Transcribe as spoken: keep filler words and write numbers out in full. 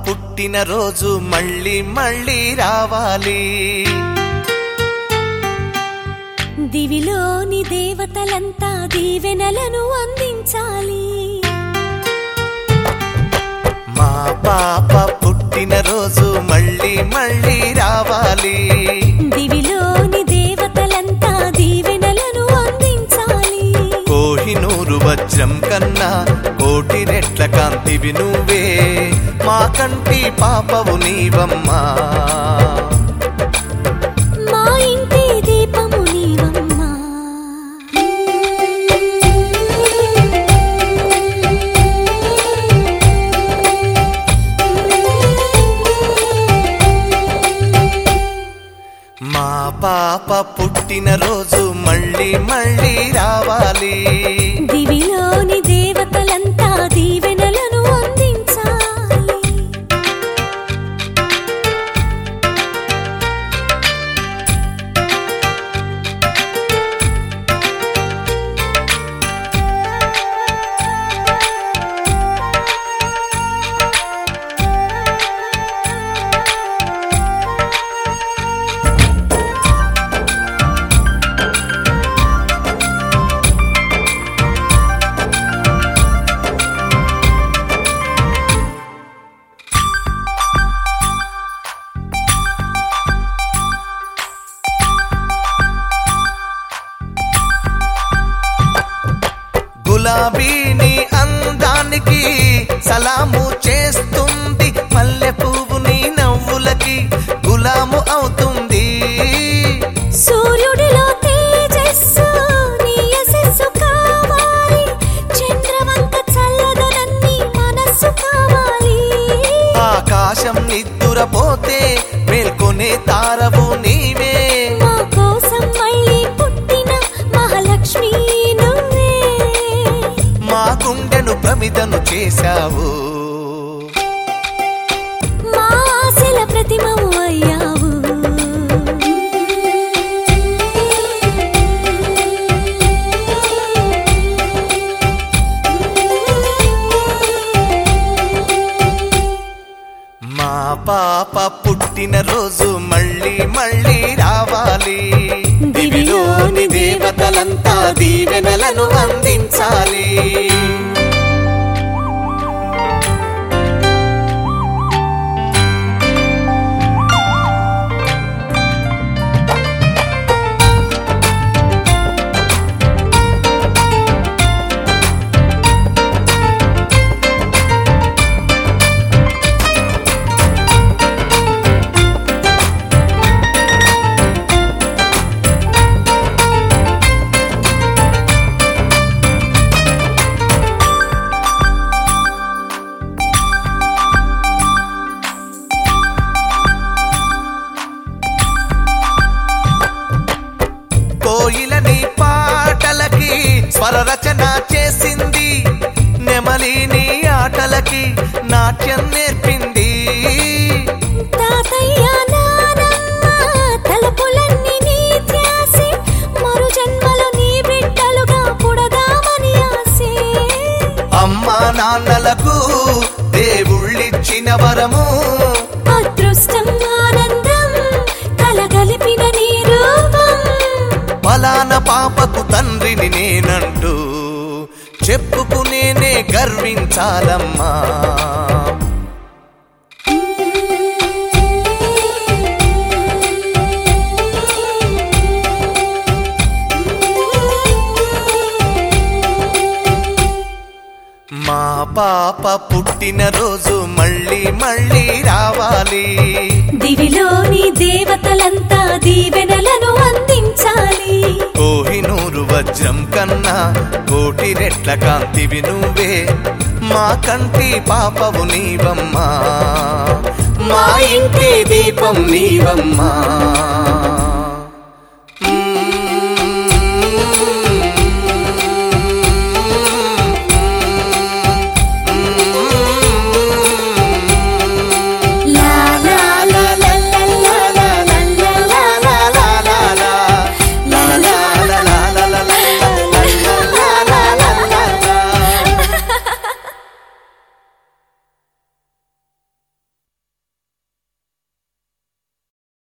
పుట్టిన రోజు మళ్ళీ మళ్ళీ రావాలి. దివిలోని దేవతలంతా దీవెనలను అందించాలి. మా పాప పుట్టిన రోజు మళ్ళీ మళ్ళీ రావాలి. దివిలోని దేవతలంతా దీవెనలను అందించాలి. కోహినూరు వజ్రం కన్నా కోటి రెట్ల కాంతివి నువ్వే, మా కంటి పాపవు నీవమ్మా, మా ఇంటి దీపము నీవమ్మా. మా పాప పుట్టిన రోజు మళ్ళీ మళ్ళీ రావాలి. దివిలోని దేవతలంతా దీవెనలను అందించాలి. గులాబీని అందానికి సలాము చేస్తుంది, మల్లె పువ్వు నీ నవ్వులకి గులాము అవుతుంది. సూర్యుడిలో తేజస్సు నీ యశస్సు కావాలి, చంద్రవంక చల్లదనన్ని మనస్సు కావాలి. ఆకాశం నిద్దురపోతే మేల్కొనే తారవు నీవే, మా కోసం మళ్ళీ పుట్టిన మహాలక్ష్మి నువ్వే, మా గుండెను ప్రమిదను చేశావు, మా ఆశల ప్రతిమవు అయ్యావు. మా పాప పుట్టిన రోజు మళ్ళీ మళ్ళీ రావాలి. దివిలోని దేవతలంతా దీవెనలను అందించాలి. కోయిలని పాటలకి స్వరరచన చేసింది, నెమలిని ఆటలకి నాట్యం నేర్పింది. తాతయ్య నానమ్మ తలుపులన్నీ నీ ధ్యాసే, మరు జన్మలో నీ బిడ్డలుగా పుడదామని ఆసే. అమ్మా నాన్నలకు దేవుళ్ళిచ్చిన వరము, అదృష్టం ఆనందం కలగలిపిన నీ రూపం. ఫలాన పాపకు తండ్రిని నేనంటూ చెప్పుకునేనే గర్వించాలమ్మా. మా పాప పుట్టిన రోజు మళ్ళీ మళ్ళీ రావాలి. దివిలోని దేవతలంతా దీవెనలను అందించాలి. కోహినూరు వజ్రం కన్నా కోటి రెట్ల కాంతివి నువ్వే, మా కంటి పాపవు నీవమ్మా, మా ఇంటి దీపం నీవమ్మా.